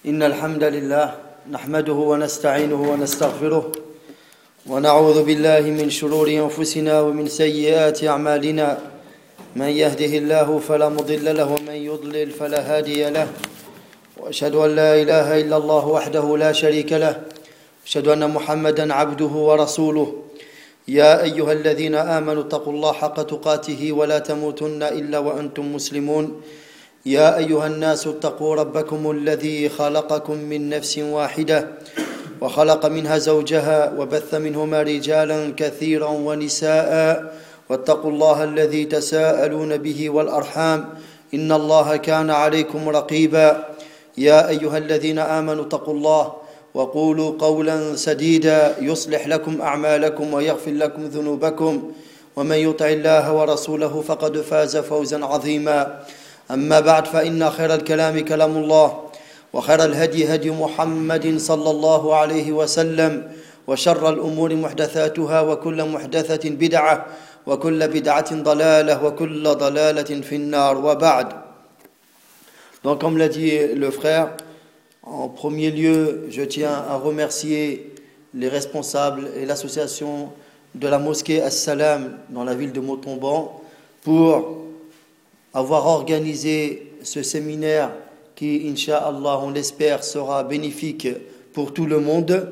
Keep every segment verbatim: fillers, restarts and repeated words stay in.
إن الحمد لله نحمده ونستعينه ونستغفره ونعوذ بالله من شرور أنفسنا ومن سيئات أعمالنا من يهده الله فلا مضل له ومن يضلل فلا هادي له وأشهد أن لا إله إلا الله وحده لا شريك له أشهد أن محمدا عبده ورسوله يا أيها الذين آمنوا اتقوا الله حق تقاته ولا تموتن إلا وأنتم مسلمون يا أيها الناس اتقوا ربكم الذي خلقكم من نفس واحدة وخلق منها زوجها وبث منهما رجالا كثيرا ونساء واتقوا الله الذي تساءلون به والأرحام إن الله كان عليكم رقيبا يا أيها الذين آمنوا اتقوا الله وقولوا قولا سديدا يصلح لكم أعمالكم ويغفر لكم ذنوبكم ومن يطع الله ورسوله فقد فاز فوزا عظيما أما بعد فإن خير الكلام كلام الله وخير الهدي هدي محمد صلى الله عليه وسلم وشر الأمور محدثاتها وكل محدثة بدعة وكل بدعة ضلالة وكل ضلالة في النار وبعد. Donc comme l'a dit le frère, en premier lieu, je tiens à remercier les responsables et l'association de la mosquée As-Salam dans la ville de Montauban pour avoir organisé ce séminaire qui, Inch'Allah, on l'espère, sera bénéfique pour tout le monde.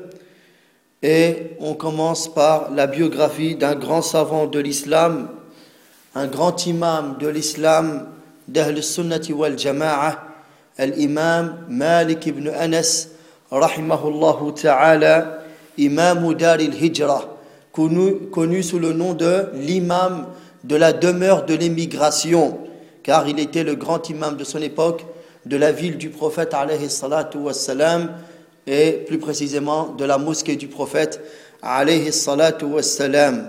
Et on commence par la biographie d'un grand savant de l'islam, un grand imam de l'islam, d'Ahl Sunnati wal Jama'a, l'imam Malik ibn Anas, rahimahullahu ta'ala, imam Dar al-Hijra, connu, connu sous le nom de l'imam de la demeure de l'émigration, car il était le grand imam de son époque, de la ville du prophète alayhi salatu wassalam, et plus précisément de la mosquée du prophète alayhi salatu wassalam.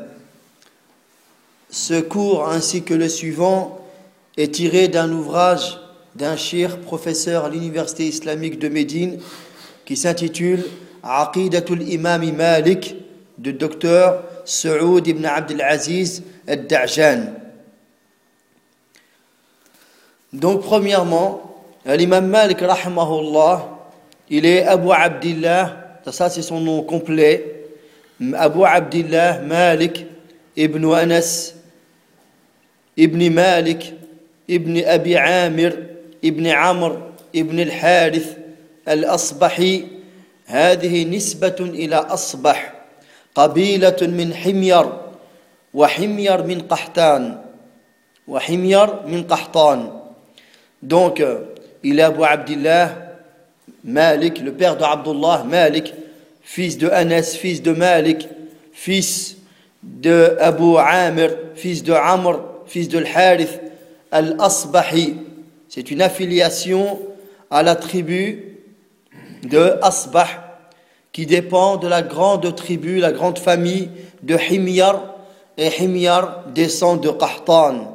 Ce cours ainsi que le suivant est tiré d'un ouvrage d'un cheikh professeur à l'université islamique de Médine qui s'intitule Aqidatul Imam Malik de docteur Saoud ibn Abdel Aziz al-Da'jan. Donc premièrement, l'imam Malik rahimahullah, il est Abu Abdillah, ça c'est son nom complet, Abu Abdillah Malik ibn Anas ibn Malik ibn Abi Amir ibn Amr ibn al-Harith al-Asbahi. هذه نسبة إلى أصبح قبيلة من حمير وحمير من قحطان وحمير من قحطان. Donc, il est Abu Abdillah Malik, le père de Abdullah Malik, fils de Anas, fils de Malik, fils de Abu Amir, fils de Amr, fils de Al-Harith Al-Asbahi. C'est une affiliation à la tribu de Asbah, qui dépend de la grande tribu, la grande famille de Himyar, et Himyar descend de Qahtan.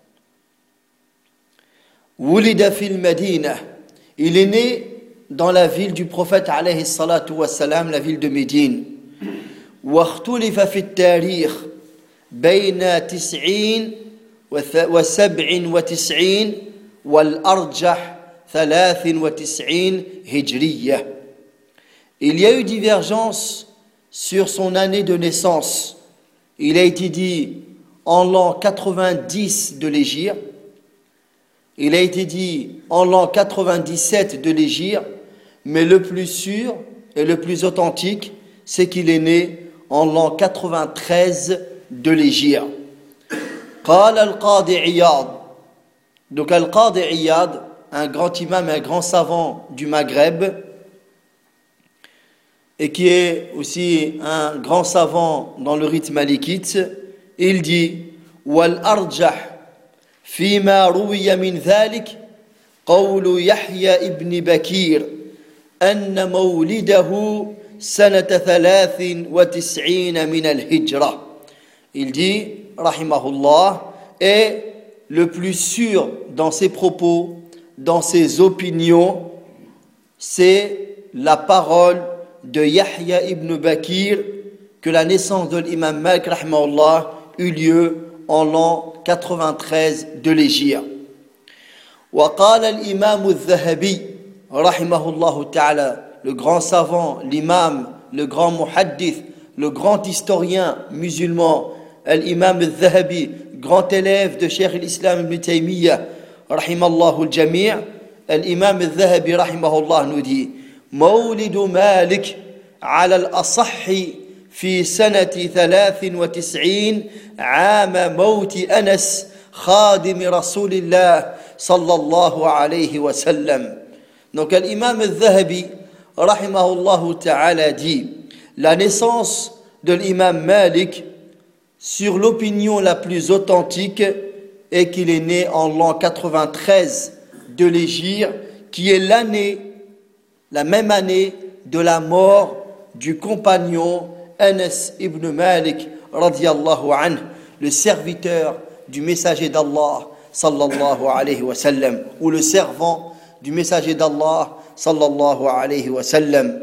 Wulida fil Medina, il est né dans la ville du prophète alayhi salatu wassalam, la ville de Médine. واختلف في التاريخ بين تسعين وسبع وتسعين والأرجح ثلاث وتسعين هجرية. Il y a eu divergence sur son année de naissance. Il a été dit en l'an quatre-vingt-dix de l'Hégire. Il a été dit en l'an quatre-vingt-dix-sept de l'Hégire, mais le plus sûr et le plus authentique, c'est qu'il est né en l'an quatre-vingt-treize de l'Hégire. قال القاضي عياض. Donc Al-Qadi Iyad, un grand imam et un grand savant du Maghreb, et qui est aussi un grand savant dans le rite malikite, il dit وَالْأَرْجَحُ فيما روي من ذلك قول يحيى ابن بكير أن مولده سنة ثلاث وتسعين من الهجرة. Il dit, rahimahullah, et le plus sûr dans ses propos, dans ses opinions, c'est la parole de Yahya ibn Bakir que la naissance de l'imam Malik rahimahullah eut lieu en l'an quatre-vingt-treize de l'Hégire. وقال الإمام الذهبي rahimahullah ta'ala, le grand savant, l'imam, le grand muhaddith, le grand historien musulman, l'imam al-Zahabi, grand élève de Cheikh l'Islam ibn Taymiyyah, rahimallahu al-jami', l'imam al-Zahabi, rahimahullah, nous dit مولد مالك على الأصح في سنة ثلاث وتسعين عام موت أنس خادم رسول الله صلى الله عليه وسلم. Donc l'imam al-Zahabi, rahimahullah ta'ala, dit la naissance de l'imam Malik, sur l'opinion la plus authentique, est qu'il est né en l'an quatre-vingt-treize de l'Hégire, qui est l'année, la même année de la mort du compagnon Anas ibn Malik radiyallahu anhu, le serviteur du messager d'Allah sallallahu alayhi wa sallam, ou le servant du messager d'Allah sallallahu alayhi wa sallam.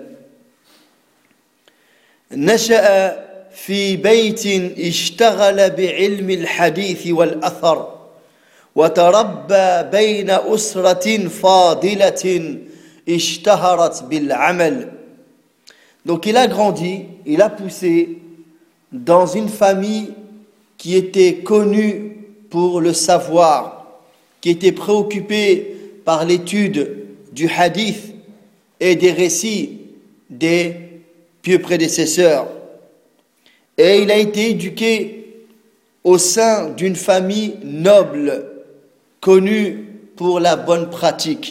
نشأ في بيت اشتغل بعلم الحديث والأثر وتربى بين أسرة فاضلة اشتهرت بالعمل. Donc il a grandi, il a poussé dans une famille qui était connue pour le savoir, qui était préoccupée par l'étude du hadith et des récits des pieux prédécesseurs. Et il a été éduqué au sein d'une famille noble, connue pour la bonne pratique.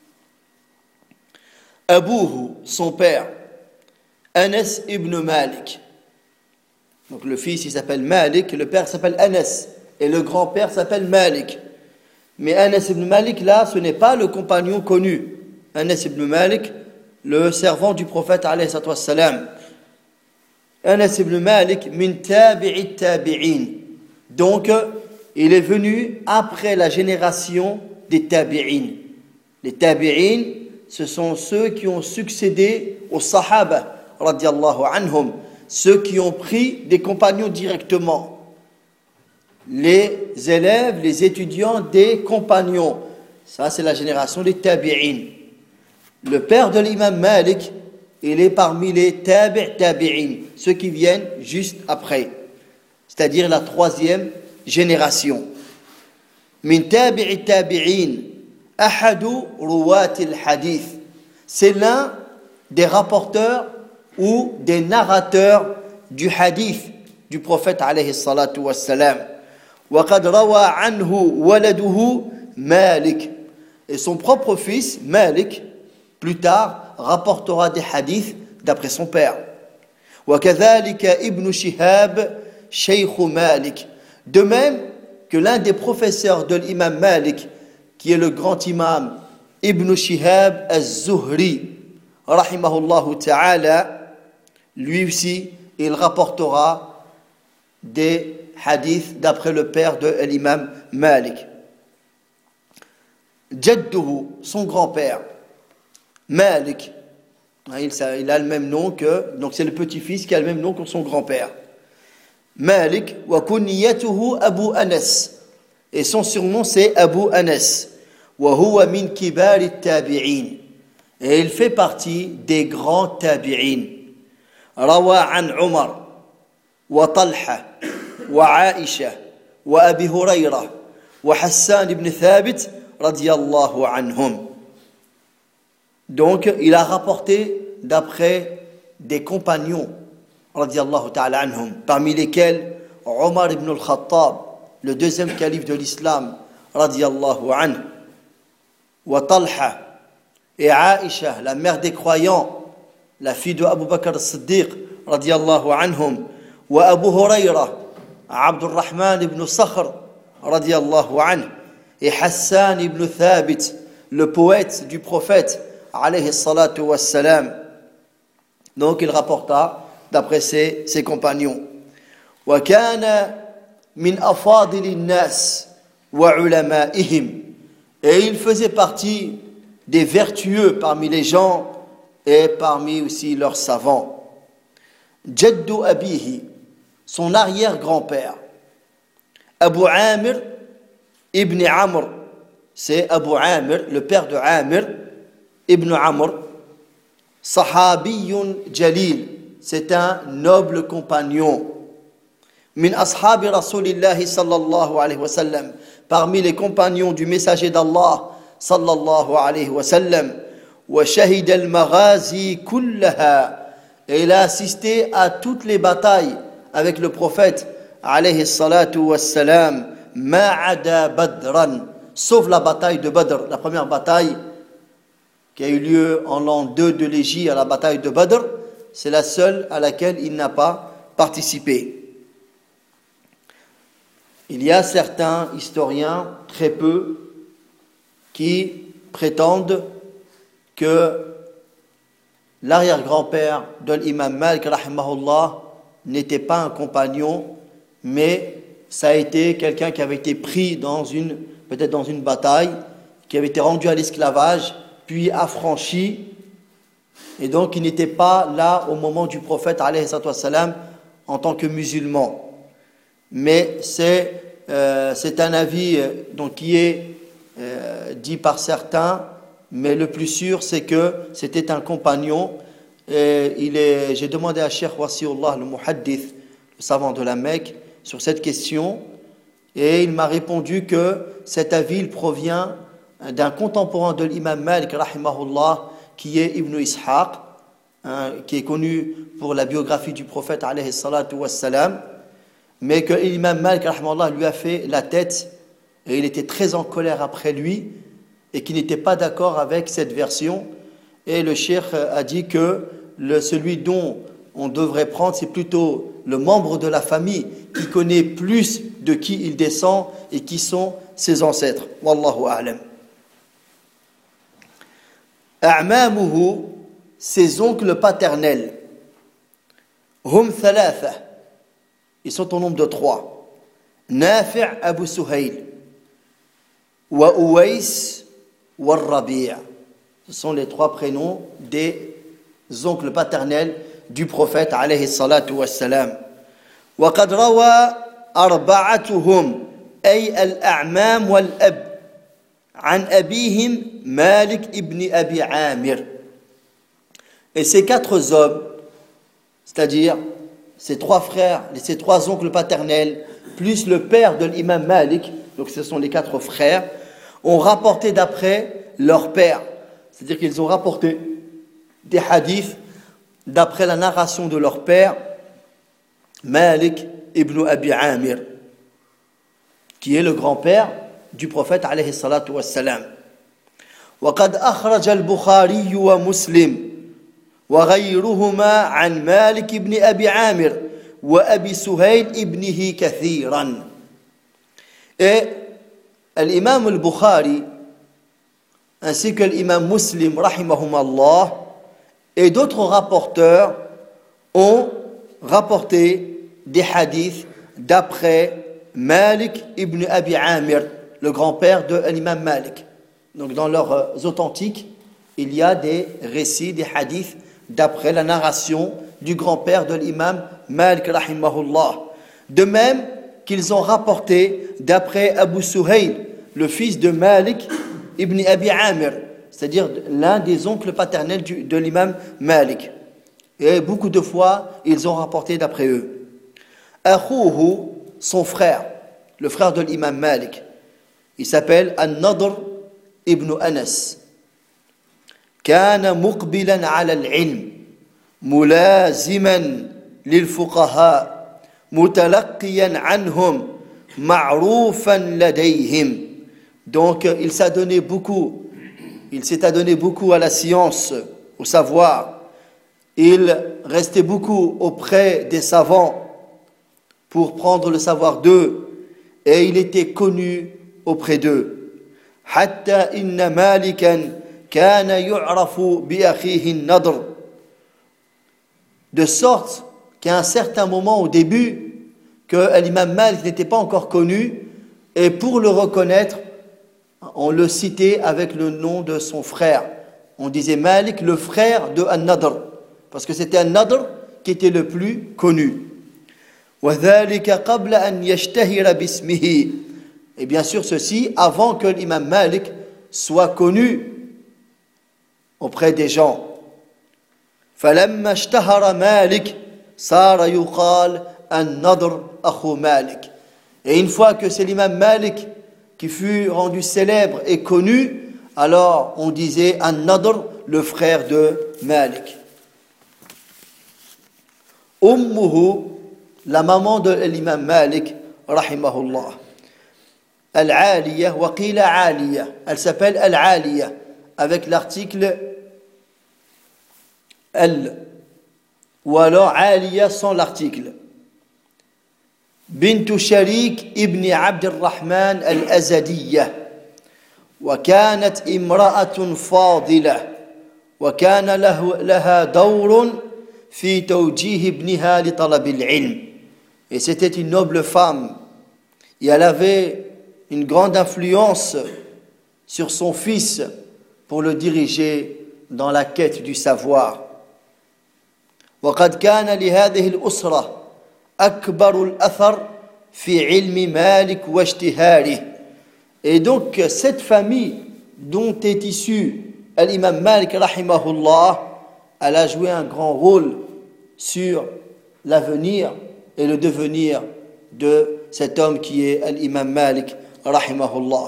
Abouhu, son père, Anas ibn Malik. Donc le fils, il s'appelle Malik, le père s'appelle Anas, et le grand-père s'appelle Malik. Mais Anas ibn Malik, là, ce n'est pas le compagnon connu. Anas ibn Malik, le servant du prophète, alayhi salatu wassalam. Anas ibn Malik, min tabi'i tabi'in. Donc, il est venu après la génération des tabi'in. Les tabi'in, ce sont ceux qui ont succédé aux sahaba, radiyallahu anhum, ceux qui ont pris des compagnons directement. Les élèves, les étudiants des compagnons. Ça, c'est la génération des tabi'in. Le père de l'imam Malik, il est parmi les tabi' tabi'in, ceux qui viennent juste après, c'est-à-dire la troisième génération. Min tabi'i tabi'in, ahadu ruwati al-hadith. C'est l'un des rapporteurs ou des narrateurs du hadith du prophète alayhi salatu wassalam. Wa qad rawa anhu waladuhu Malik. Et son propre fils, Malik, plus tard, rapportera des hadiths d'après son père. وَكَذَلِكَ ibn Shihab Shaykh Malik. De même que l'un des professeurs de l'imam Malik, qui est le grand imam Ibn Shihab az-Zuhri, rahimahullahu ta'ala, lui aussi, il rapportera des hadiths d'après le père de l'imam Malik. Jadduhu, son grand-père, Malik, il, il a le même nom que, donc c'est le petit-fils qui a le même nom que son grand-père. Malik, wa kunyatuhu Abu Anas, et son surnom c'est Abu Anas, wa huwa min kibar at-tabi'in, et il fait partie des grands tabi'in. Rawa an Umar, wa Talha, wa Aisha, wa Abi Hurayra, wa Hassan ibn Thabit, radiyallahu anhum. Donc, il a rapporté d'après des compagnons, radiyallahu ta'ala anhum, parmi lesquels Omar ibn al-Khattab, le deuxième calife de l'islam, radiyallahu anhu, wa Talha, et Aisha, la mère des croyants, la fille de Abu Bakr as-Siddiq, radiyallahu anhum, wa Abu Hurayra, Abdurrahman ibn Sakhr, radiyallahu anhu, et Hassan ibn Thabit, le poète du prophète, alayhi salatu wassalam. Donc il rapporta d'après ses, ses compagnons. Wa kana min afadili nas wa ulama'ihim. Et il faisait partie des vertueux parmi les gens et parmi aussi leurs savants. Jaddu abihi, son arrière-grand-père. Abu Amir ibn Amr, c'est Abu Amir, le père de Amir, ibn Amr, sahabiyun jalil, c'est un noble compagnon. Min ashabi rasulillahi sallallahu alayhi wa sallam, parmi les compagnons du messager d'Allah sallallahu alayhi wa sallam. Wa shahid al-maghazi kullaha, et il a assisté à toutes les batailles avec le prophète alayhi salatu wassalam, ma'ada badran, sauf la bataille de Badr, la première bataille qui a eu lieu en l'an deux de l'Hégire, à la bataille de Badr, c'est la seule à laquelle il n'a pas participé. Il y a certains historiens, très peu, qui prétendent que l'arrière-grand-père de l'imam Malik rahimahullah n'était pas un compagnon, mais ça a été quelqu'un qui avait été pris dans une, peut-être dans une bataille, qui avait été rendu à l'esclavage, puis affranchi, et donc il n'était pas là au moment du prophète alayhi salam en tant que musulman. Mais c'est, euh, c'est un avis euh, donc, qui est euh, dit par certains, mais le plus sûr c'est que c'était un compagnon. Et il est, j'ai demandé à Cheikh Wasiullah, le muhaddith, le savant de la Mecque, sur cette question, et il m'a répondu que cet avis il provient d'un contemporain de l'imam Malik rahimahullah, qui est Ibn Ishaq, hein, qui est connu pour la biographie du prophète alayhi salatu wassalam, mais que l'imam Malik rahimahullah lui a fait la tête, et il était très en colère après lui, et qui n'était pas d'accord avec cette version, et le cheikh a dit que le, celui dont on devrait prendre, c'est plutôt le membre de la famille qui connaît plus de qui il descend et qui sont ses ancêtres. Wallahu a'lam. A'mamuhu, ses oncles paternels. Hum thalatha, ils sont au nombre de trois. Nafi' Abu Suhayl, wa Uwais, wa Rabi'. Ce sont les trois prénoms des oncles paternels du prophète alayhi salatu wassalam. Wa qad rawa arba'atuhum ay al-a'mam wal-ab an abihim Malik ibn Abi Amir. Et ces quatre hommes, c'est-à-dire ces trois frères, ces trois oncles paternels, plus le père de l'imam Malik, donc ce sont les quatre frères, ont rapporté d'après leur père. C'est-à-dire qu'ils ont rapporté des hadiths d'après la narration de leur père, Malik ibn Abi Amir, qui est le grand-père du prophète alayhi salatu wassalam. وقد أخرج البخاري ومسلم وغيرهما عن مالك بن أبي عامر وأبي سهيل ابنه كثيرا. Et l'imam al-Bukhari ainsi que l'imam Muslim rahimahumallah et d'autres rapporteurs ont rapporté des hadiths d'après Malik ibn Abi Amir, le grand-père de l'imam Malik. Donc dans leurs authentiques, il y a des récits, des hadiths d'après la narration du grand-père de l'imam Malik rahimahullah. De même qu'ils ont rapporté d'après Abu Suhayl, le fils de Malik ibn Abi Amir, c'est-à-dire l'un des oncles paternels du, de l'imam Malik. Et beaucoup de fois, ils ont rapporté d'après eux. Akhuhu, son frère, le frère de l'imam Malik, il s'appelle An-Nadr ibn Anas. كان مقبلا على العلم ملازما للفقهاء متلقيا عنهم معروفا لديهم. Donc il s'est donné beaucoup, il s'est adonné beaucoup à la science, au savoir. Il restait beaucoup auprès des savants pour prendre le savoir d'eux, et il était connu auprès d'eux. حتى إن مالكا كان يعرف بأخيه النضر. De sorte qu'à un certain moment au début, que l'imam Malik n'était pas encore connu, et pour le reconnaître, on le citait avec le nom de son frère. On disait Malik, le frère de An-Nadr, parce que c'était An-Nadr qui était le plus connu. وذلك قبل أن يشتهر باسمه. Et bien sûr ceci avant que l'imam Malik soit connu auprès des gens. فلما اشتهر مالك صار يقال النضر أخو مالك. Et une fois que c'est l'imam Malik qui fut rendu célèbre et connu, alors on disait An-Nadr, le frère de Malik. Ummuhu, la maman de l'imam Malik, rahimahullah. Al-Aliya, wa qila Aliya. Elle s'appelle Al-Aliya, avec l'article Al. Ou alors Aliya sans l'article. بنت شريك ابن عبد الرحمن الأزدية وكانت امرأة فاضلة وكان له لها دور في توجيه ابنها لطلب العلم. Et c'était une noble femme et elle avait une grande influence sur son fils pour le diriger dans la quête du savoir. وقد كان لهذه الأسرة أكبر الأثر في علم مالك واشتهاره. Et donc cette famille dont est issu l'imam Malik rahimahullah, elle a joué un grand rôle sur l'avenir et le devenir de cet homme qui est l'imam Malik rahimahullah.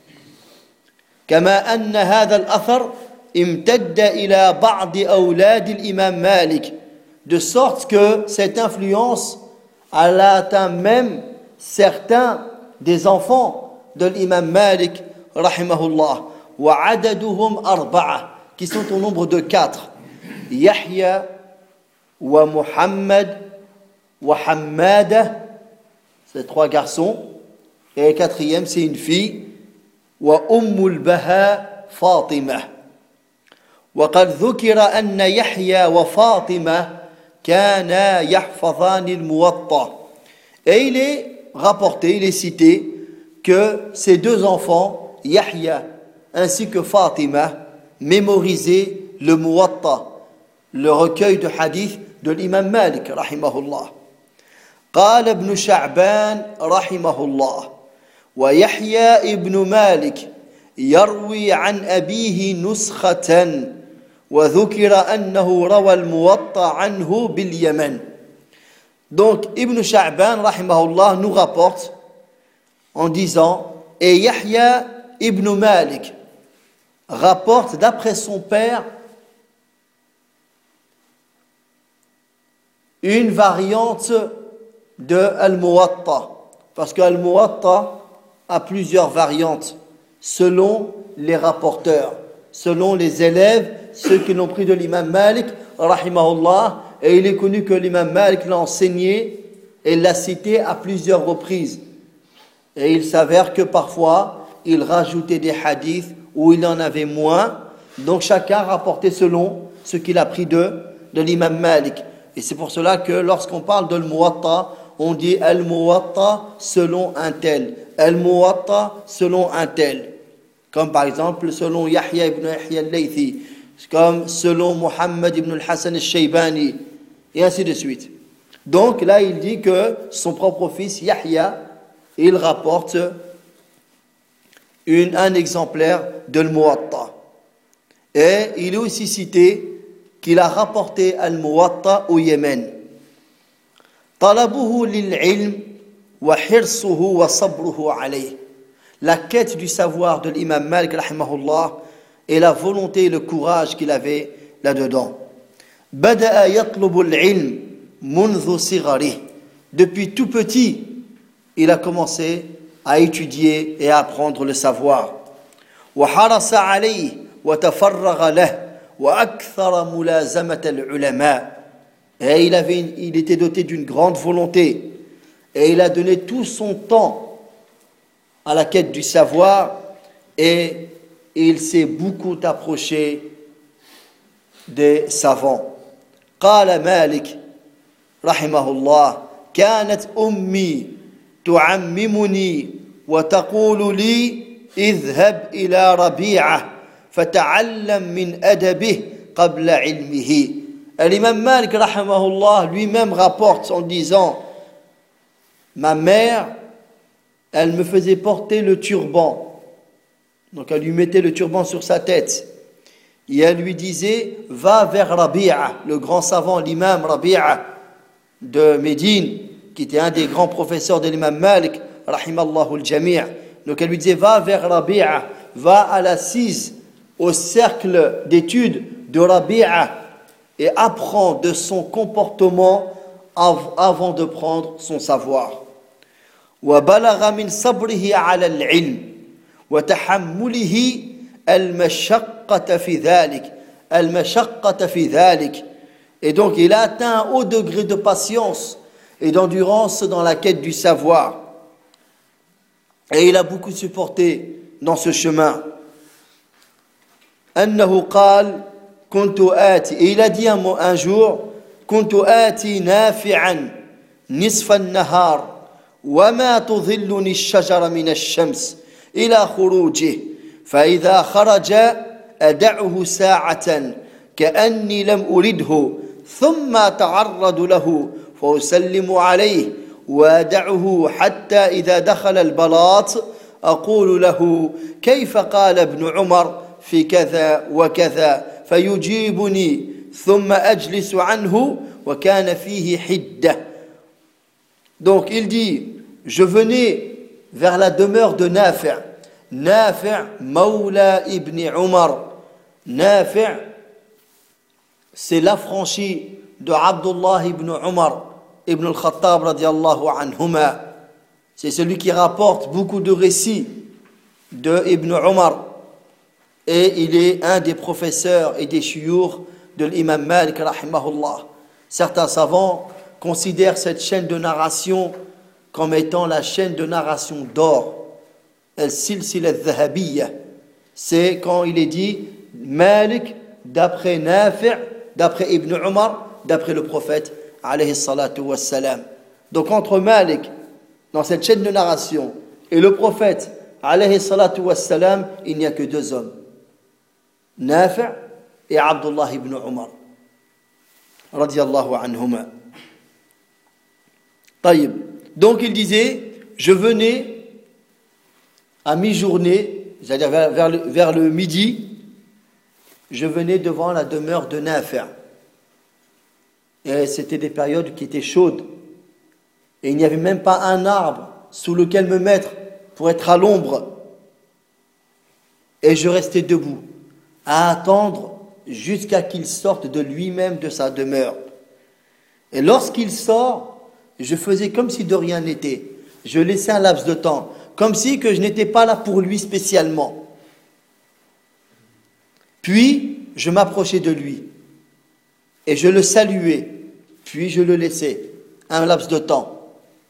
كما أن هذا الأثر امتد إلى بعض أولاد الإمام مالك, de sorte que cette influence elle a atteint même certains des enfants de l'imam Malik rahimahullah, wa adaduhum arba'a, qui sont au nombre de quatre. Yahya wa Muhammad wa Hammada, c'est trois garçons, et le quatrième c'est une fille, wa Ummul Baha Fatima. وقد ذكر أن يحيى وفاطمة كانا يحفظان الموطأ. Et il est rapporté, il est cité que ces deux enfants, Yahya ainsi que Fatima, mémorisaient le Muwatta, le recueil de hadith de l'imam Malik rahimahullah. قال ابن شعبان رحمه الله ويحيى ابن مالك يروي عن أبيه نسخة وذكر أنه روى الموطأ عنه باليمن. Donc Ibn Sha'ban rahimahullah nous rapporte en disant, et Yahya ibn Malik rapporte d'après son père une variante de Al-Muwatta, parce que Al-Muwatta a plusieurs variantes selon les rapporteurs, selon les élèves, ceux qui l'ont pris de l'imam Malik rahimahullah. Et il est connu que l'imam Malik l'a enseigné et l'a cité à plusieurs reprises. Et il s'avère que parfois, il rajoutait des hadiths où il en avait moins. Donc chacun rapportait selon ce qu'il a pris de, de l'imam Malik. Et c'est pour cela que lorsqu'on parle de al-Muwatta, on dit al-Muwatta selon un tel, al-Muwatta selon un tel. Comme par exemple selon Yahya ibn Yahya al-Laythi, comme selon Muhammad ibn al-Hassan al-Shaybani, et ainsi de suite. Donc là, il dit que son propre fils, Yahya, il rapporte une, un exemplaire de Al-Muwatta. Et il est aussi cité qu'il a rapporté Al-Muwatta au Yémen. Talabuhu lil-ilm wa hirsuhu wa sabruhu alayh. La quête du savoir de l'imam Malik rahimahullah et la volonté et le courage qu'il avait là-dedans. Bada'a yatlubu al-ilm munzu sigharihi. Depuis tout petit, il a commencé à étudier et à apprendre le savoir. Wa harasa alayhi wa tafarragha lahu wa akthara mulazamata al-ulama. Et il avait il était doté d'une grande volonté et il a donné tout son temps à la quête du savoir et il s'est beaucoup approché des savants. قال مالك رحمه الله كانت أمي تعممني وتقول لي اذهب إلى ربيعة فتعلم من أدبه قبل علمه. L'imam Malik rahimahullah lui-même rapporte en disant, ma mère, elle me faisait porter le turban. Donc elle lui mettait le turban sur sa tête. et elle lui disait va vers Rabi'a, le grand savant, l'imam Rabi'a de Médine, qui était un des grands professeurs de l'imam Malik, rahimallahu al-jami'. Donc elle lui disait va vers Rabi'a, va à l'assise, au cercle d'études de Rabi'a, et apprends de son comportement av- avant de prendre son savoir. وبلغ من صبره على العلم وتحمله المشقة في ذلك المشقة في ذلك. Et donc il a atteint un haut degré de patience et d'endurance dans la quête du savoir. Et il a beaucoup supporté dans ce chemin. أنه قال كنت آتي. Et il a dit un, un jour كنت آتي نافعا نصف النهار وما تظلني الشجر من الشمس إلى خروجه فإذا خرج أدعه ساعة كأني لم أرده ثم أتعرض له فأسلم عليه وأدعه حتى إذا دخل البلاط أقول له كيف قال ابن عمر في كذا وكذا فيجيبني ثم أجلس عنه وكان فيه حدة. Donc il dit, je venais vers la demeure de Nafi'. Nafi' Mawla ibn Umar. Nafi' c'est l'affranchi de Abdullah ibn Umar ibn al-Khattab radiyallahu anhuma. C'est celui qui rapporte beaucoup de récits de Ibn Umar. Et il est un des professeurs et des chouyours de l'imam Malik rahimahullah. Certains savants considère cette chaîne de narration comme étant la chaîne de narration d'or. Al-Silsila al-Dhahabiyya. C'est quand il est dit Malik d'après Nafi', d'après Ibn Umar, d'après le prophète alayhi salatu wassalam. Donc entre Malik dans cette chaîne de narration et le prophète alayhi salatu wassalam, il n'y a que deux hommes, Nafi' et Abdullah ibn Umar radiyallahu anhuma. Donc il disait, je venais à mi-journée, c'est-à-dire vers, vers, le, vers le midi, je venais devant la demeure de Nafi'. Et c'était des périodes qui étaient chaudes. Et il n'y avait même pas un arbre sous lequel me mettre pour être à l'ombre. Et je restais debout, à attendre jusqu'à qu'il sorte de lui-même de sa demeure. Et lorsqu'il sort, je faisais comme si de rien n'était. Je laissais un laps de temps, comme si que je n'étais pas là pour lui spécialement. Puis, je m'approchais de lui et je le saluais. Puis, je le laissais un laps de temps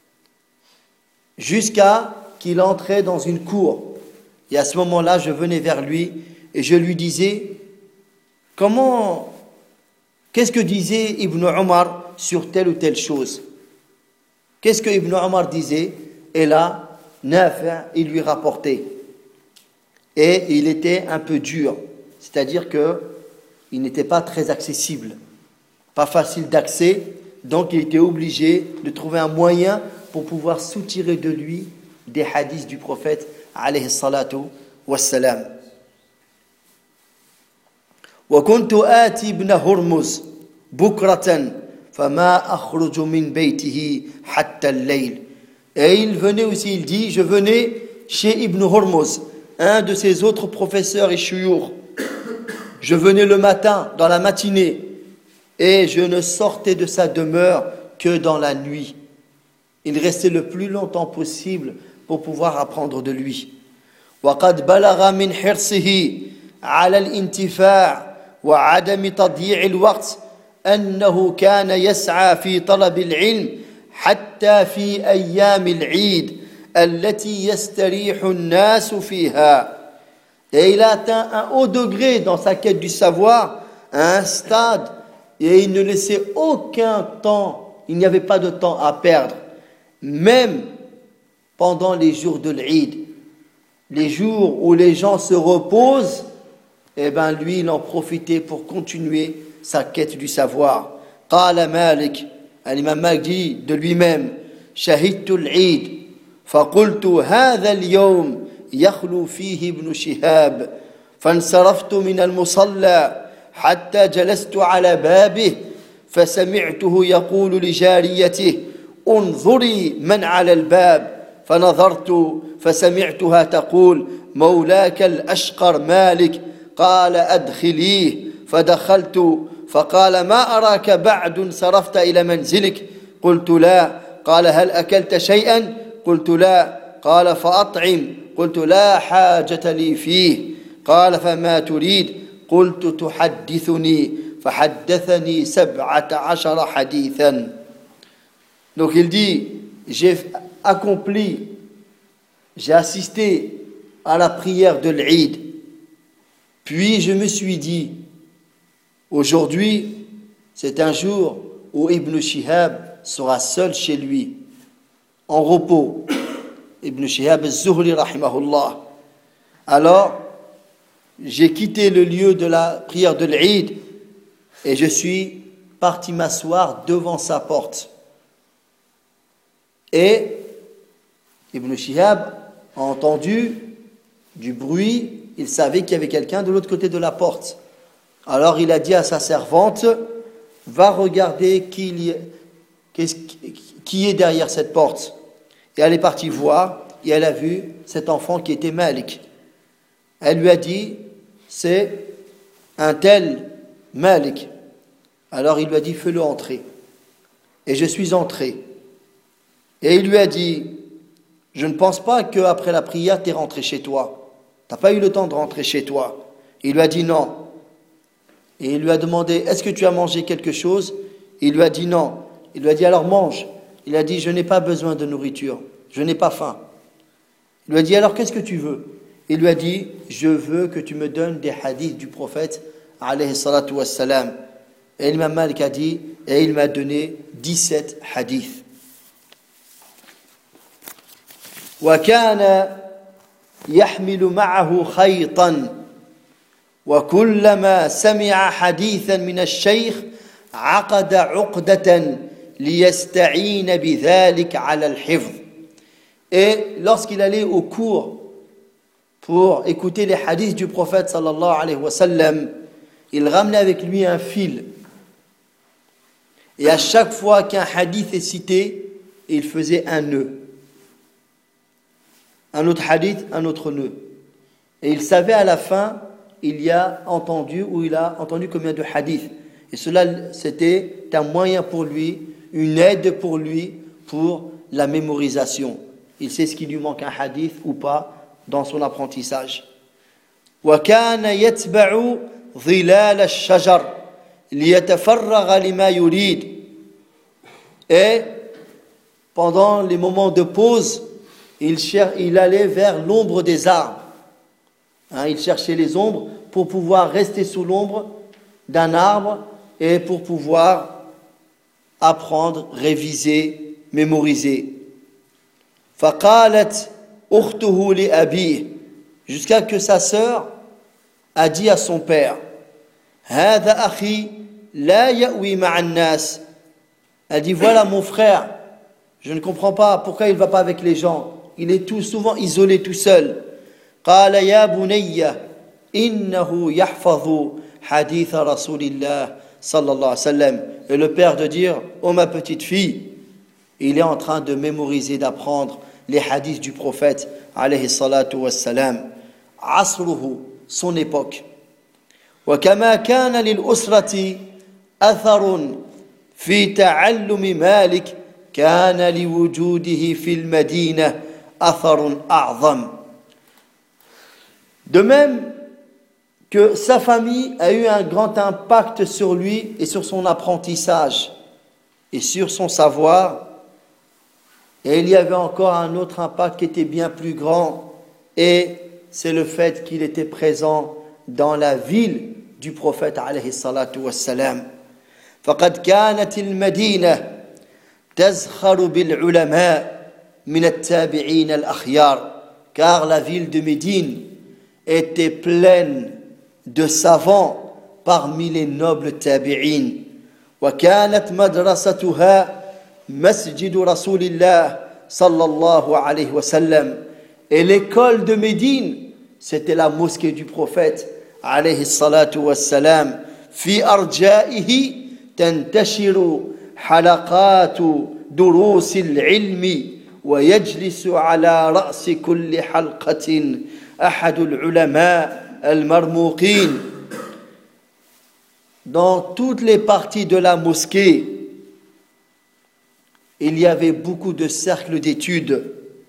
jusqu'à qu'il entrait dans une cour. Et à ce moment-là, je venais vers lui et je lui disais comment, qu'est-ce que disait Ibn Umar sur telle ou telle chose? Qu'est-ce que Ibn Umar disait? Et là, Nafi' il lui rapportait. Et il était un peu dur, c'est-à-dire qu'il n'était pas très accessible, pas facile d'accès, donc il était obligé de trouver un moyen pour pouvoir soutirer de lui des hadiths du prophète alayhi salatu wassalam. وكنت آتي ابن هرمز بكرة فما أخرج من بيته حتى الليل. Et il venait aussi, il dit, je venais chez Ibn Hurmuz, un de ses autres professeurs et chouyours. Je venais le matin, dans la matinée, et je ne sortais de sa demeure que dans la nuit. Il restait le plus longtemps possible pour pouvoir apprendre de lui. وقد بلغ من حرصه على الانتفاع وعدم تضييع الوقت أنه كان يسعى في طلب العلم حتى في أيام العيد التي يستريح الناس فيها. Et il a atteint un haut degré dans sa quête du savoir, à un stade, et il ne laissait aucun temps, il n'y avait pas de temps à perdre, même pendant les jours de l'Eid, les jours où les gens se reposent, et bien lui il en profitait pour continuer sa quête du savoir. قال مالك, l'imam Malik dit de lui-même, شهدت العيد فقلت هذا اليوم يخلو فيه ابن شهاب فانصرفت من المصلى حتى جلست على بابه فسمعته يقول لجاريته انظري من على الباب فنظرت فسمعتها تقول مولاك الأشقر مالك قال أدخليه فدخلت فقال ما أراك بعد انصرفت إلى منزلك قلت لا قال هل أكلت شيئا قلت لا قال فأطعم قلت لا حاجة لي فيه قال فما تريد قلت تحدثني فحدثني سبعة عشر حديثا. Donc il dit, j'ai accompli, j'ai assisté à la prière de l'Eid, puis je me suis dit, aujourd'hui, c'est un jour où Ibn Shihab sera seul chez lui, en repos. Ibn Shihab al-Zuhri, rahimahullah. Alors, j'ai quitté le lieu de la prière de l'Eid et je suis parti m'asseoir devant sa porte. Et Ibn Shihab a entendu du bruit, il savait qu'il y avait quelqu'un de l'autre côté de la porte. Alors il a dit à sa servante, va regarder qui, il y a, qui est derrière cette porte. Et elle est partie voir et elle a vu cet enfant qui était Malik. Elle lui a dit, c'est un tel Malik. Alors il lui a dit, fais-le entrer. Et je suis entré. Et il lui a dit, je ne pense pas qu'après la prière, tu es rentré chez toi. Tu n'as pas eu le temps de rentrer chez toi. Il lui a dit non. Et il lui a demandé, est-ce que tu as mangé quelque chose? Il lui a dit non. Il lui a dit, alors mange. Il a dit, je n'ai pas besoin de nourriture. Je n'ai pas faim. Il lui a dit, alors qu'est-ce que tu veux? Il lui a dit, je veux que tu me donnes des hadiths du prophète, alayhi salatu wassalam. Et l'imam Malik a dit, et il m'a donné dix-sept hadiths. وكان يحمل معه خيطا وكلما سمع حديثا من الشيخ عقد عقدة ليستعين بذلك على الحفظ. Et lorsqu'il allait au cours pour écouter les hadiths du prophète sallallahu alayhi wa sallam, il ramenait avec lui un fil. Et à chaque fois qu'un hadith est cité, il faisait un nœud. Un autre hadith, un autre nœud. Et il savait à la fin, il y a entendu ou il a entendu combien de hadiths. Et cela, c'était un moyen pour lui, une aide pour lui, pour la mémorisation. Il sait ce qui lui manque, un hadith ou pas, dans son apprentissage. وَكَانَ يَتْبَعُ ظِلَالَ الشَّجَرِ لِيَتَفَرَّغَ لِمَا يُرِيدُ. Et pendant les moments de pause, Il, cher, il allait vers l'ombre des arbres. Hein, il cherchait les ombres pour pouvoir rester sous l'ombre d'un arbre et pour pouvoir apprendre, réviser, mémoriser. فَقَالَتْ أُخْتُهُ لِأَبِيهِ. Jusqu'à que sa sœur a dit à son père, هَذَا أَخِي لَا يَأْوِي مَعَ النَّاسِ. Elle dit, voilà mon frère, je ne comprends pas pourquoi il ne va pas avec les gens. Il est tout souvent isolé, tout seul. قال يا بني إنه يحفظ حديث رسول الله صلى الله عليه وسلم. Et le père de dire, oh ma petite fille, il est en train de mémoriser, d'apprendre les hadiths du prophète alayhi salatu wassalam. عصره, son époque. وكما كان للأسرة أثر في تعلم مالك كان لوجوده في المدينة أثر أعظم. De même que sa famille a eu un grand impact sur lui et sur son apprentissage et sur son savoir, et il y avait encore un autre impact qui était bien plus grand, et c'est le fait qu'il était présent dans la ville du prophète alayhi salatu wassalam. فقد كانت المدينة تزخر بالعلماء من التابعين الأخيار. Car la ville de Médine était pleine de savants parmi les nobles tabi'in. وكانت مدرستها مسجد رسول الله صلى الله عليه وسلم. Et l'école de Médine, c'était la mosquée du prophète عليه الصلاة والسلام في أرجائه تنتشر حلقات دروس العلم ويجلس على رأس كل حلقة أحد العلماء المرموقين. Dans toutes les parties de la mosquée, il y avait beaucoup de cercles d'études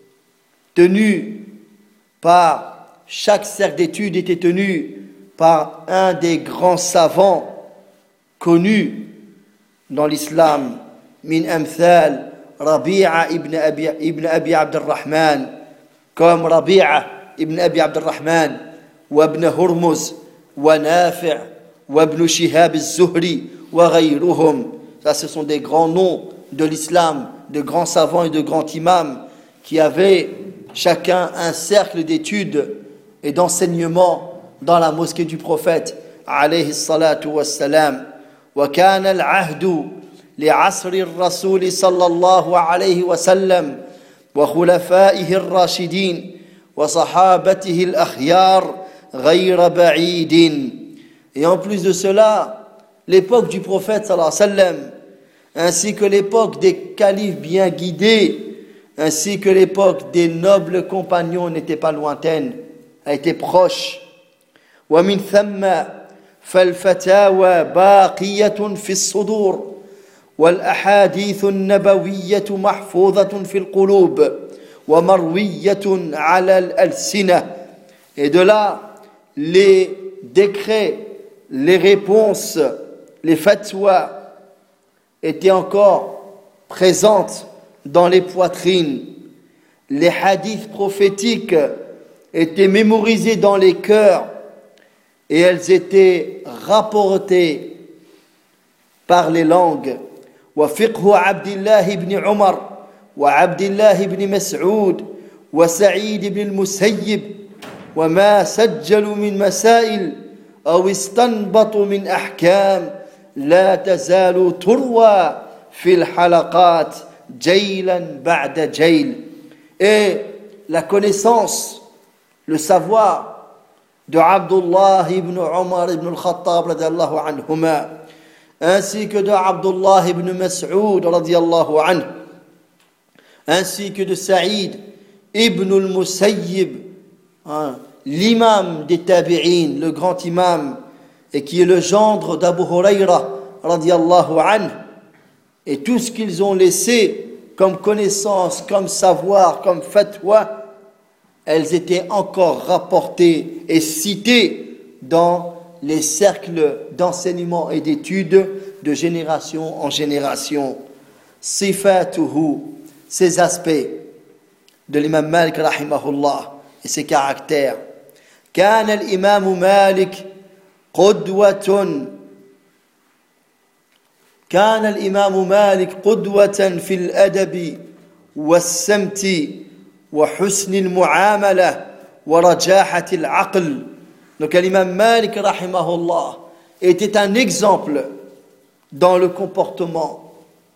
tenus par, chaque cercle d'études était tenu par un des grands savants connus dans l'islam, min amthal Rabi'a ibn Abi, ibn Abi Abd al-Rahman, comme Rabi'a ibn Abi Abd al-Rahman, wa ibn Hurmuz, wa Nafi' wa ibn Shihab al-Zuhri, wa ghayruhum. Ça, ce sont des grands noms de l'islam, de grands savants et de grands imams qui avaient chacun un cercle d'études et d'enseignement dans la mosquée du prophète alayhi salatu wassalam. Wa kana al-ahdu لعصر الرسول صلى الله عليه وسلم وخلفائه الراشدين وصحابته الأخيار غير بعيد. Et en plus de cela, l'époque du prophète sallallahu alayhi wa sallam, ainsi que l'époque des califes bien guidés, ainsi que l'époque des nobles compagnons n'était pas lointaine, a été proche. ومن ثم فالفتاوى باقية في الصدور والأحاديث النبوية محفوظة في القلوب ومروية على الألسنة. Et de là, les décrets, les réponses, les fatwas étaient encore présentes dans les poitrines. Les hadiths prophétiques étaient mémorisés dans les cœurs et elles étaient rapportées par les langues. وفقه عبد الله بن عمر وعبد الله بن مسعود وسعيد بن المسيب وما سجلوا من مسائل أو استنبطوا من أحكام لا تزال تروى في الحلقات جيلا بعد جيل. Et la connaissance, le savoir de Abdullah ibn Umar ibn al-Khattab radiyallahu anhuma, ainsi que de Abdullah ibn Mas'ud radiyallahu anhu, ainsi que de Saïd ibn al-Musayyib, hein, l'imam des tabi'in, le grand imam, et qui est le gendre d'Abu Huraira radiyallahu anhu, et tout ce qu'ils ont laissé comme connaissance, comme savoir, comme fatwa, elles étaient encore rapportées et citées dans les cercles d'enseignement et d'études de génération en génération. Sifatuhu, ces aspects de l'imam Malik rahimahullah et ses caractères. كان الإمام مالك قدوة كان الإمام مالك قدوة في الأدب والسمت وحسن المعاملة ورجاحة العقل. Donc l'imam Malik rahimahullah était un exemple dans le comportement,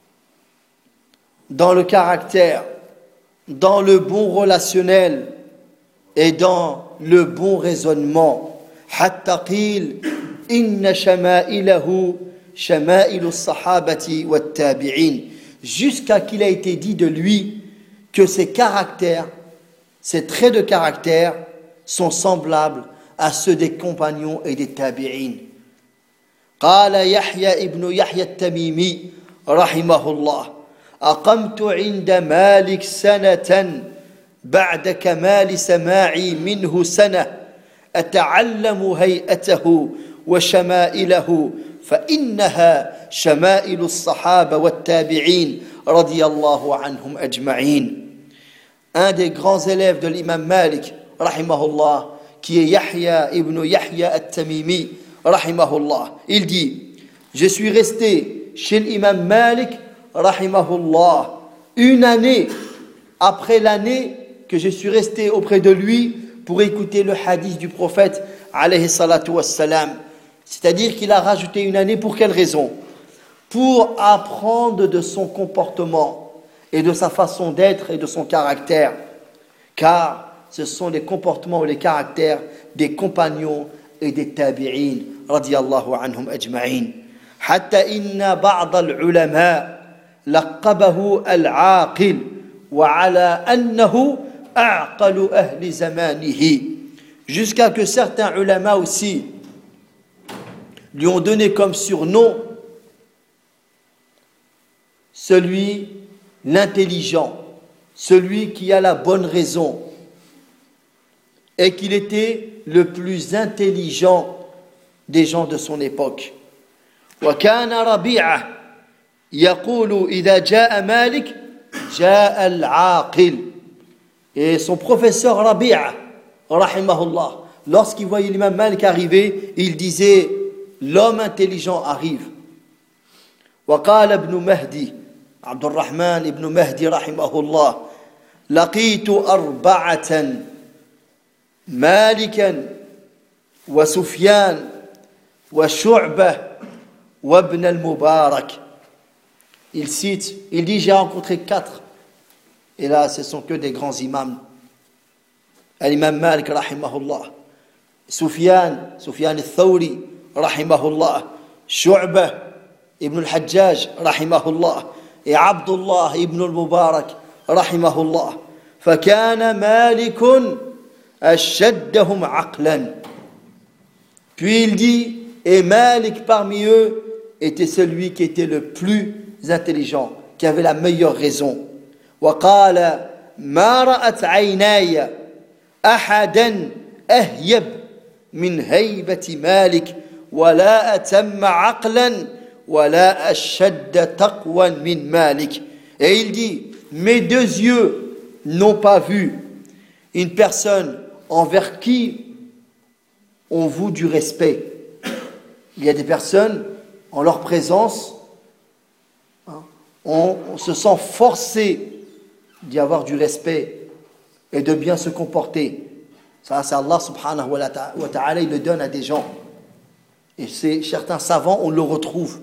dans le caractère, dans le bon relationnel et dans le bon raisonnement. حتى قيل إن شمائله شمائل الصحابة والتابعين. Jusqu'à qu'il a été dit de lui que ses caractères, ses traits de caractère sont semblables à ceux des compagnons et des tabi'in. قال يحيى ابن يحيى التميمي رحمه الله أقمت عند مالك سنة بعد كمال سماعي منه سنة أتعلم هيئته وشمائله فإنها شمائل الصحابة والتابعين رضي الله عنهم أجمعين. Un des grands élèves de l'imam Malik rahimahullah, qui est Yahya ibn Yahya al-Tamimi rahimahullah, il dit: je suis resté chez l'imam Malik rahimahullah une année après l'année que je suis resté auprès de lui pour écouter le hadith du prophète alayhi salatu wassalam. C'est-à-dire qu'il a rajouté une année pour quelle raison? Pour apprendre de son comportement et de sa façon d'être et de son caractère, car ce sont les comportements ou les caractères des compagnons et des tabi'in radiyallahu anhum ajma'in. حتى إن بعض العلماء لقبه العاقل وعلى أنه أعقل أهل زمانه. Jusqu'à que certains ulama aussi lui ont donné comme surnom celui, l'intelligent, celui qui a la bonne raison, et qu'il était le plus intelligent des gens de son époque. وكان ربيعة يقول إذا جاء مالك جاء العاقل. Et son professeur Rabi'a, rahimahullah, lorsqu'il voyait l'imam Malik arriver, il disait l'homme intelligent arrive. وقال ابن مهدي عبد الرحمن ابن مهدي رحمه الله لقيت أربعة مالكا وسفيان وشعبة وابن المبارك. Il cite, il dit j'ai rencontré quatre. Et là, ce sont que des grands imams. L'imam Malik, rahimahullah. Sufyan, Sufyan al-Thawri, rahimahullah. Shu'bah, ibn al-Hajjaj, rahimahullah. Et Abdullah, ibn al-Mubarak, rahimahullah. فكان مالك أشدهم عقلا. Puis il dit, et Malik parmi eux était celui qui était le plus intelligent, qui avait la meilleure raison. وقال ما رأت عيناي أحدا أهيب من هيبة مالك ولا أتم عقلا ولا أشد تقوى من مالك. Et il dit, mes deux yeux n'ont pas vu une personne envers qui on voue du respect. Il y a des personnes, en leur présence, hein, on, on se sent forcé d'y avoir du respect et de bien se comporter. Ça, c'est Allah subhanahu wa ta'ala, il le donne à des gens. Et c'est, certains savants, on le retrouve.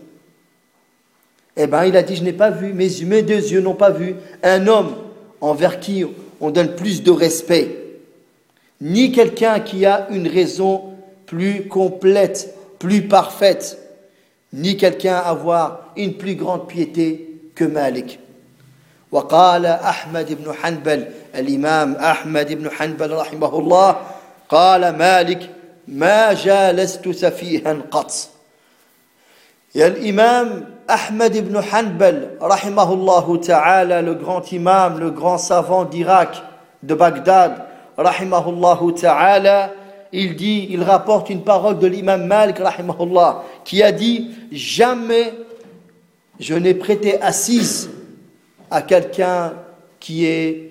Eh bien, il a dit, je n'ai pas vu, mes, mes deux yeux n'ont pas vu un homme envers qui on donne plus de respect, ni quelqu'un qui a une raison plus complète, plus parfaite, ni quelqu'un avoir une plus grande piété que Malik. وقال أحمد بن حنبل الإمام أحمد بن حنبل رحمه الله قال مالك ما جالست سفيها قط. Il y a l'imam Ahmed ibn Hanbal, rahimahullah ta'ala, le grand imam, le grand savant d'Irak, de Bagdad, rahimahullah ta'ala, il dit, il rapporte une parole de l'imam Malik, rahimahullah, qui a dit, jamais je n'ai prêté assise à quelqu'un qui est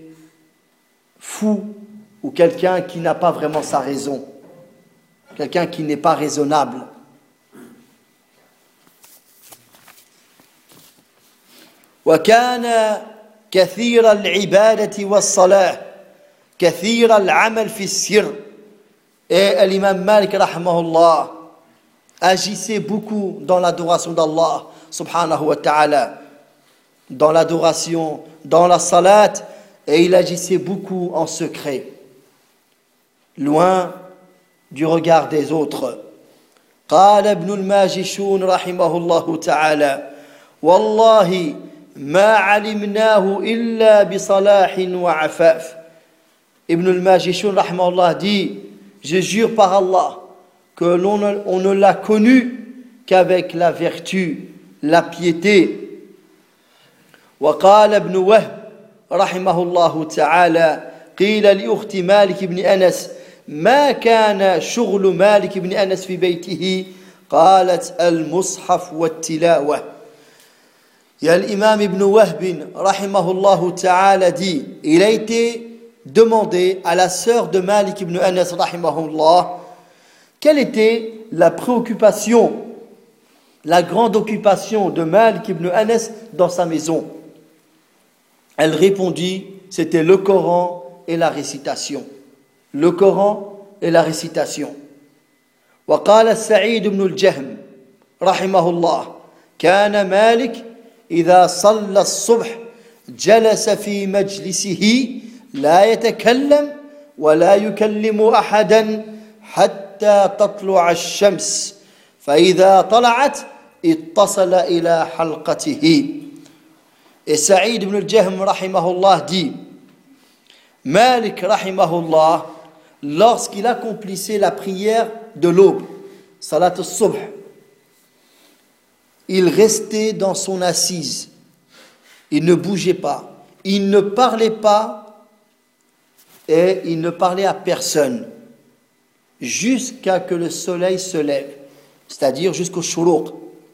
fou ou quelqu'un qui n'a pas vraiment sa raison, quelqu'un qui n'est pas raisonnable. وكان كثير العبادة والصلاة كثير العمل في السر. Et l'imam Malik rahimahullah agissait beaucoup dans l'adoration d'Allah subhanahu wa ta'ala, dans l'adoration, dans la salat, et il agissait beaucoup en secret, loin du regard des autres. قال ابن الماجشون رحمه الله تعالى والله ما علمناه إلا بصلاح وعفاف. Ibn al-Majishun rahimahullah dit, je jure par Allah que l'on ne, on ne l'a connu qu'avec la vertu, la piété. وقال ابن وهب رحمه الله تعالى قيل لأخت مالك بن أنس ما كان شغل مالك بن أنس في بيته قالت المصحف والتلاوة. Il y a l'imam Ibn Wahb, rahimahullah ta'ala, dit, il a été demandé à la sœur de Malik ibn Anas, rahimahullah, quelle était la préoccupation, la grande occupation de Malik ibn Anas dans sa maison. Elle répondit, c'était le Coran et la récitation. Le Coran et la récitation. وقال سعيد بن الجهم رحمه الله كان مالك إذا صلى الصبح جلس في مجلسه لا يتكلم ولا يكلم أحدا حتى حتى تطلع الشمس فإذا طلعت اتصل إلى حلقته. Et Saïd ibn al-Jahm rahimahullah dit, Malik rahimahullah, lorsqu'il accomplissait la prière de l'aube, salat al-subh, il restait dans son assise, il ne bougeait pas, il ne parlait pas et il ne parlait à personne jusqu'à que le soleil se lève, c'est-à-dire jusqu'au shuruq.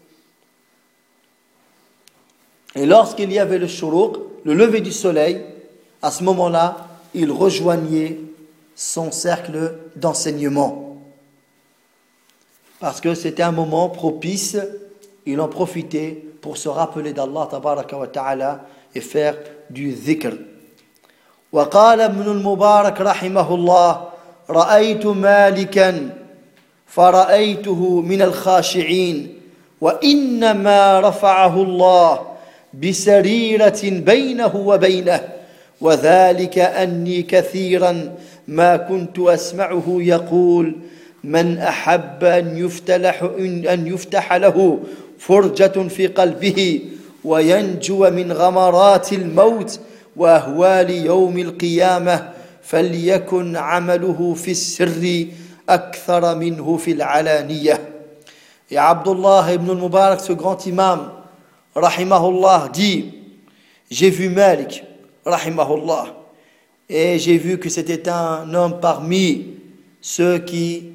Et lorsqu'il y avait le shuruq, le lever du soleil, à ce moment-là, il rejoignait son cercle d'enseignement. Parce que c'était un moment propice, il en profitait pour se rappeler d'Allah tabaraka wa ta'ala et faire du dhikr. وقال ابن المبارك رحمه الله رأيت مالكا فرأيته من الخاشعين وإنما رفعه الله بسريرة بينه وبينه وذلك أني كثيرا ما كنت أسمعه يقول من أحب أن يفتح, أن يفتح له فرجة في قلبه وينجو من غمرات الموت وأهوال يوم القيامة فليكن عمله في السر أكثر منه في العلانية. Et Abdullah ibn al-Mubarak, ce grand imam, rahimahullah, dit, j'ai vu Malik, rahimahullah, et j'ai vu que c'était un homme parmi ceux qui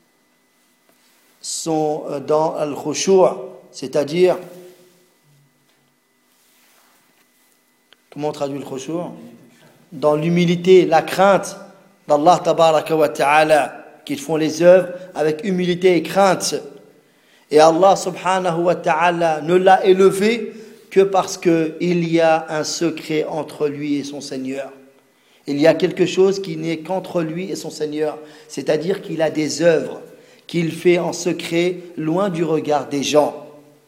sont dans al-khushu', c'est-à-dire, comment on traduit le khushu'? Dans l'humilité, la crainte d'Allah tabaraka wa ta'ala, qu'ils font les œuvres avec humilité et crainte. Et Allah subhanahu wa ta'ala ne l'a élevé que parce qu'il y a un secret entre lui et son Seigneur. Il y a quelque chose qui n'est qu'entre lui et son Seigneur, c'est-à-dire qu'il a des œuvres qu'il fait en secret, loin du regard des gens.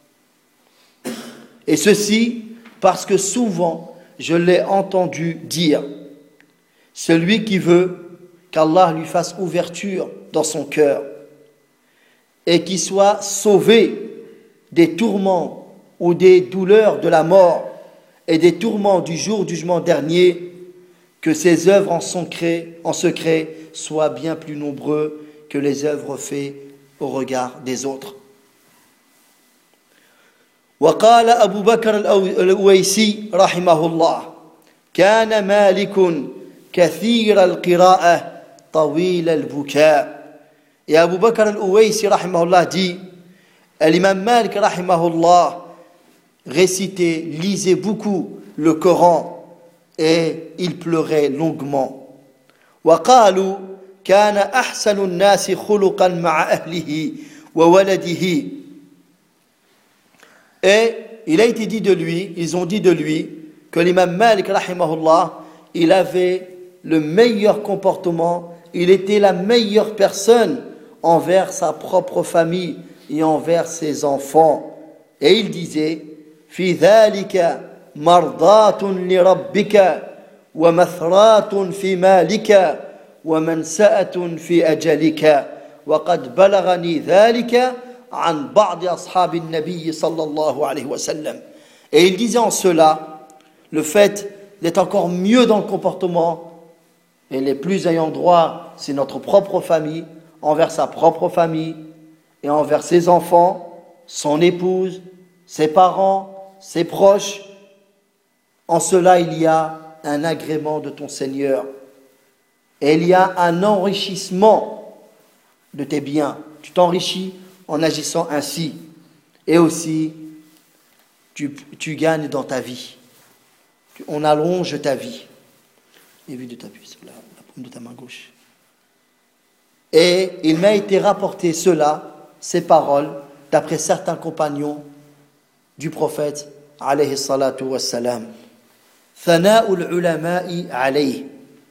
Et ceci parce que souvent, je l'ai entendu dire, celui qui veut qu'Allah lui fasse ouverture dans son cœur et qu'il soit sauvé des tourments ou des douleurs de la mort et des tourments du jour du jugement dernier, que ses œuvres en secret, en secret soient bien plus nombreux que les œuvres faites au regard des autres. وقال أبو بكر الأويسي رحمه الله كان مالك كثير القراءة طويل البكاء. Et Abu Bakr al-Uwaysi rahimahullah dit, l'imam Malik rahimahullah récitait, lisait beaucoup le Coran et il pleurait longuement. وقالوا كان أحسن الناس خلقا مع أهله وولده. Et il a été dit de lui, ils ont dit de lui, que l'imam Malik rahimahullah, il avait le meilleur comportement, il était la meilleure personne envers sa propre famille et envers ses enfants. Et il disait, في ذلك مرضات لربك ومثرات في مالك ومنسأة في أجلك وقد بلغني ذلك عن بعض أصحاب النبي صلى الله عليه وسلم. Et il disait en cela le fait d'être encore mieux dans le comportement et les plus ayant droit, c'est notre propre famille, envers sa propre famille et envers ses enfants, son épouse, ses parents, ses proches. En cela, il y a un agrément de ton Seigneur et il y a un enrichissement de tes biens. Tu t'enrichis en agissant ainsi et aussi tu, tu gagnes dans ta vie. On allonge ta vie. Évite de t'appuyer sur la, la paume de ta main gauche. Et il m'a été rapporté cela, ces paroles, d'après certains compagnons du prophète, alayhi salatu wassalam. Thana'ul ulama'i alayhi.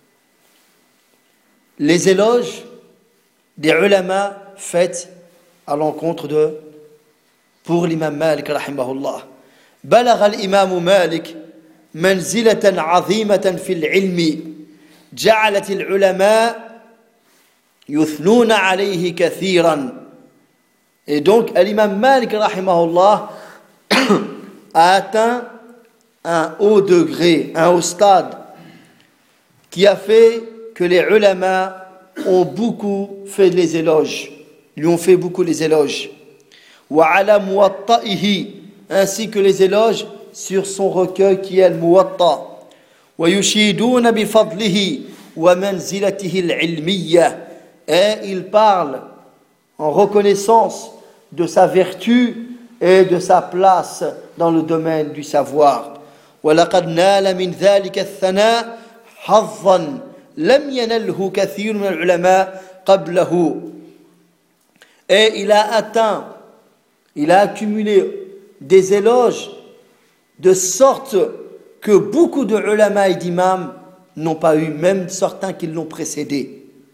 Les éloges des ulama faits à l'encontre de, pour l'imam Malik, rahimahullah. Balagha al-imam Malik منزلة عظيمة في العلم جعلت العلماء يثنون عليه كثيرا. Et donc, l'imam Malik, rahimahullah, a atteint un haut degré, un haut stade, qui a fait que les ulama ont beaucoup fait les éloges, lui ont fait beaucoup les éloges. Wa ala muwatta'ihi, ainsi que les éloges sur son recueil qui est le Muwatta. Wa yushiduna bi fadlihi wa manzilatihi al-ilmiyya. Et il parle en reconnaissance de sa vertu et de sa place dans le domaine du savoir. وَلَقَدْ نَالَ مِنْ ذَلِكَ الثَّنَاء حَظًّا لَمْ يَنَلْهُ كَثِيرٌ مِنَ الْعُلَمَاء قَبْلَهُ. Et il a atteint, il a accumulé des éloges de sorte que beaucoup de ulama et d'imams n'ont pas eu, même certains qui l'ont précédé.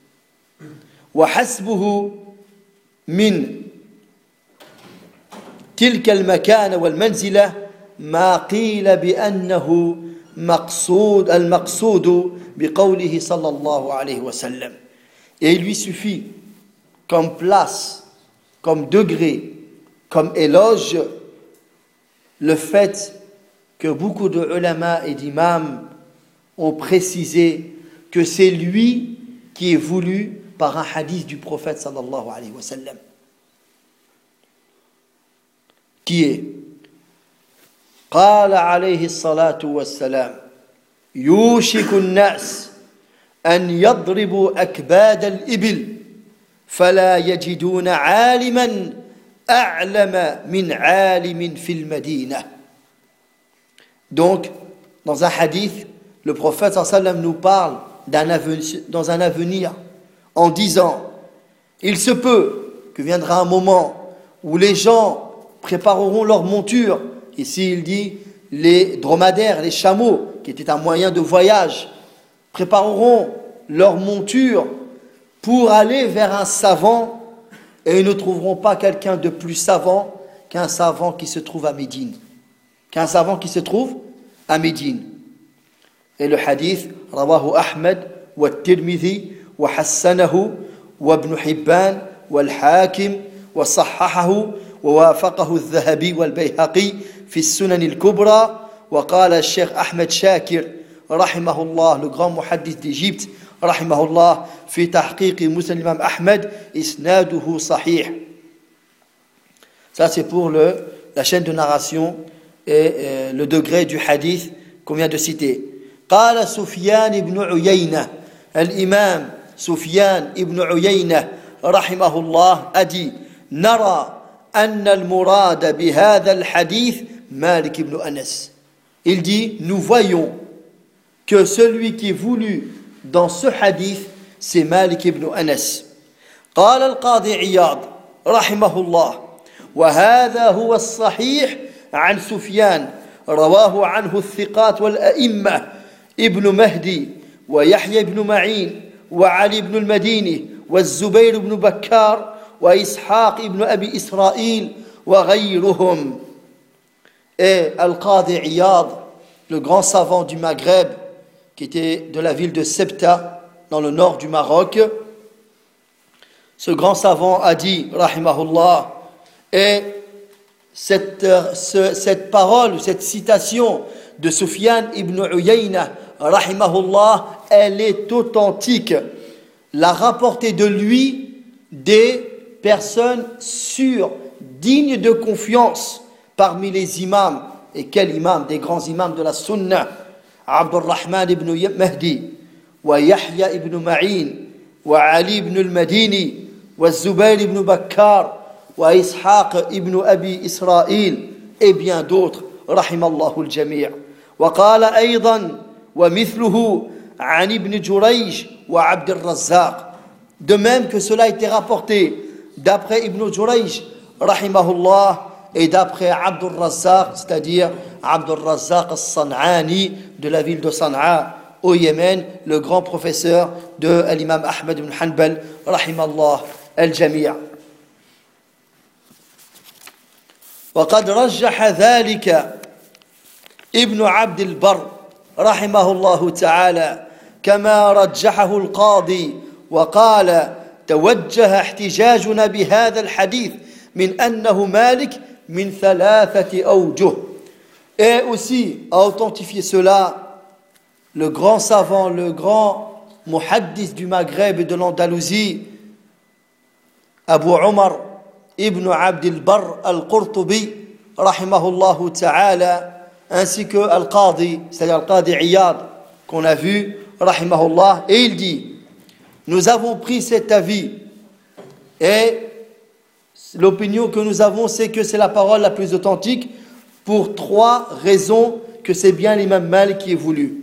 وحسبه من تلك المكانة والمنزلة ما قيل بأنه مقصود المقصود بقوله صلى الله عليه وسلم. Et il lui suffit comme place, comme degré, comme éloge le fait que beaucoup de ulama et d'imams ont précisé que c'est lui qui est voulu par un hadith du prophète sallallahu alayhi wa sallam, qui est قال عليه الصلاة والسلام يوشك الناس أن يضربوا أكباد الإبل فلا يجدون عالما أعلم من عالم في المدينة. Donc, dans un hadith, le prophète sallallahu alayhi wa sallam nous parle d'un avenir, dans un avenir, en disant, il se peut que viendra un moment où les gens prépareront leur monture. Ici, il dit les dromadaires, les chameaux, qui étaient un moyen de voyage, prépareront leur monture pour aller vers un savant, et ils ne trouveront pas quelqu'un de plus savant qu'un savant qui se trouve à Médine. Qu'un savant qui se trouve à Médine. Et le hadith, rawahu Ahmed wa Tirmidhi, وحسنه وابن حبان والحاكم وصححه ووافقه الذهبي والبيهقي في السنن الكبرى. وقال الشيخ أحمد شاكر رحمه الله, le grand muhaddith d'Égypte, رحمه الله, في تحقيق مسند الإمام أحمد إسناده صحيح. Ça c'est pour le, la chaîne de narration et euh, le degré du hadith qu'on vient de citer. قال سفيان بن عيينة, الإمام سفيان ابن عيينة رحمه الله أدي نرى أن المراد بهذا الحديث مالك بن أنس. Il dit, nous voyons que celui qui est voulu dans ce hadith, c'est Malik ibn Anas. قال القاضي عياض رحمه الله وهذا هو الصحيح عن سفيان رواه عنه الثقات والأئمة ابن مهدي ويحيى بن معين وعلي بن المديني والزبير بن بكار وإسحاق بن أبي إسرائيل وغيرهم. Et Al-Qadi Iyad, le grand savant du Maghreb, qui était de la ville de Sebta, dans le nord du Maroc, ce grand savant a dit, rahimahullah, et cette, ce, cette parole, cette citation de Sufyan ibn Uyayna, rahimahullah, elle est authentique. La rapporter de lui des personnes sûres, dignes de confiance parmi les imams. Et quel imam? Des grands imams de la Sunna. Abdurrahman ibn Mahdi, wa Yahya ibn Ma'in, wa Ali ibn al-Madini, wa Zubayr ibn Bakkar, wa Ishaq ibn Abi Israël, et bien d'autres. Rahimallahu al-Jami'. Wa qala aydan ومثله عن ابن جريج وعبد الرزاق. De même que cela a été rapporté d'après Ibn Jurayj rahimahullah et d'après Abdul Razzaq, c'est-à-dire Abdul Razzaq al-San'ani de la ville de San'a au Yémen, le grand professeur de l'imam Ahmed ibn Hanbal rahimallah al-Jami'. وقد رجح ذلك ابن عبد البر رحمه الله تعالى كما رجحه القاضي وقال توجه احتجاجنا بهذا الحديث من أنه مالك من ثلاثة أوجه. Et aussi, à authentifier cela, le grand savant, le grand muhaddis du Maghreb et de l'Andalousie, Abu Omar ibn Abd al-Barr al-Qurtubi, rahimahullah ta'ala, ainsi que Al-Qadi, c'est-à-dire Al-Qadi Iyad, qu'on a vu, rahimahullah, et il dit, nous avons pris cet avis, et l'opinion que nous avons, c'est que c'est la parole la plus authentique, pour trois raisons que c'est bien l'imam Malik qui est voulu.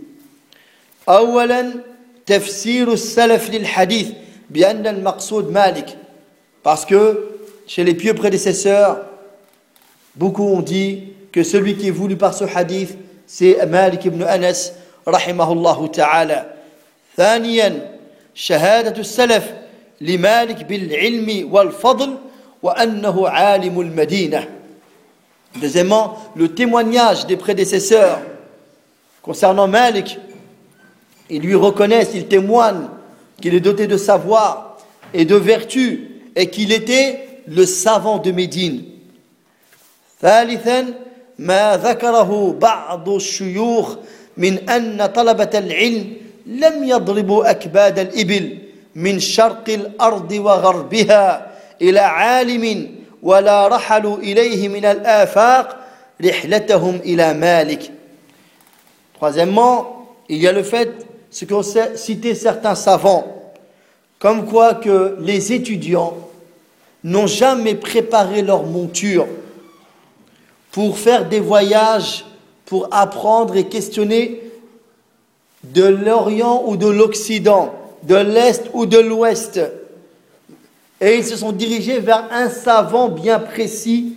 أولا تفسير السلف للحديث بأن المقصود مالك, parce que chez les pieux prédécesseurs, beaucoup ont dit que celui qui est voulu par ce hadith, c'est Malik ibn Anas, rahimahullah ta'ala. ثانيا شهادة السلف لمالك بالعلم والفضل وأنه عالم المدينة. Deuxièmement, le témoignage des prédécesseurs concernant Malik, ils lui reconnaissent, ils témoignent qu'il est doté de savoir et de vertu et qu'il était le savant de Médine. ثالثا ما ذكره بعض الشيوخ من أن طلبة العلم لم يضربوا أكباد الإبل من شرق الأرض وغربها إلى عالم ولا رحلوا إليه من الآفاق رحلتهم إلى مالك. Troisièmement, il y a le fait, ce qu'ont cité certains savants, comme quoi que les étudiants n'ont jamais préparé leur monture pour faire des voyages, pour apprendre et questionner de l'Orient ou de l'Occident, de l'Est ou de l'Ouest. Et ils se sont dirigés vers un savant bien précis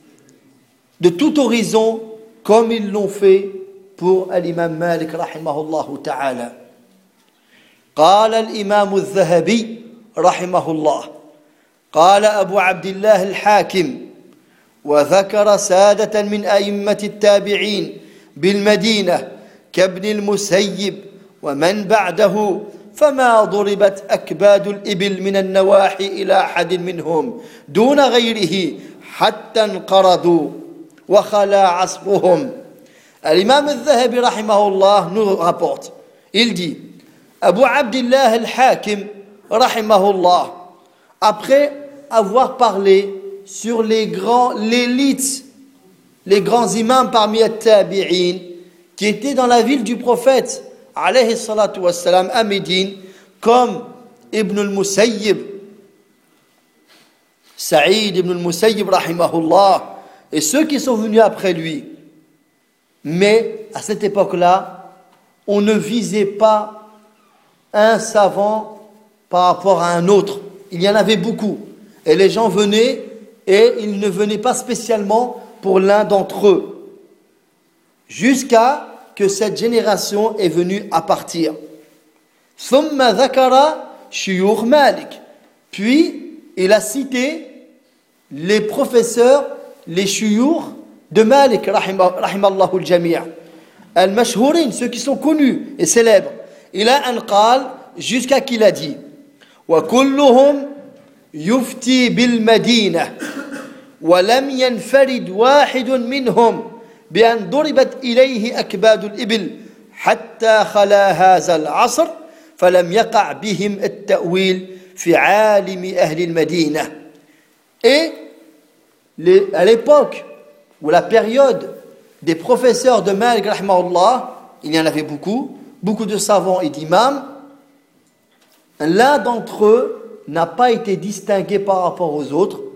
de tout horizon, comme ils l'ont fait pour l'imam Malik rahimahullah ta'ala. قال الإمام الذهبي رحمه الله قال أبو عبد الله الحاكم وذكر سادة من أئمة التابعين بالمدينة كابن المسيب ومن بعده فما ضربت أكباد الإبل من النواحي إلى أحد منهم دون غيره حتى انقرضوا وخلا عصفهم. L'imam al-Zahabi rahimahullah nous rapporte, il dit, Abu Abdillah al-Hakim rahimahullah, après avoir parlé sur les grands, l'élite, les grands imams parmi les tabi'in, qui étaient dans la ville du prophète, alayhi salatu wassalam, à Médine, comme Ibn al-Musayyib, Saïd ibn al-Musayyib rahimahullah, et ceux qui sont venus après lui. Mais à cette époque-là, on ne visait pas un savant par rapport à un autre. Il y en avait beaucoup. Et les gens venaient, et ils ne venaient pas spécialement pour l'un d'entre eux. Jusqu'à que cette génération est venue à partir. ثم ذكر شيوخ مالك. Puis, il a cité les professeurs, les shuyukh de Malik, rahimallahu al-jami'. Al-mashhourin, ceux qui sont connus et célèbres. Il a un qal jusqu'à qu'il a dit وَكُلُّهُمْ يُفْتِي بِالْمَدِينَةِ وَلَمْ يَنْفَرِدْ وَاحِدٌ مِّنْهُمْ بأن ضربت إليه أكباد الإبل حتى خلا هذا العصر فلم يقع بهم التأويل في عالم أهل المدينة. Et les, à l'époque ou la période des professeurs de Malik rahimahullah, il y en avait beaucoup, beaucoup de savants et d'imams, l'un d'entre eux n'a pas été distingué par rapport aux autres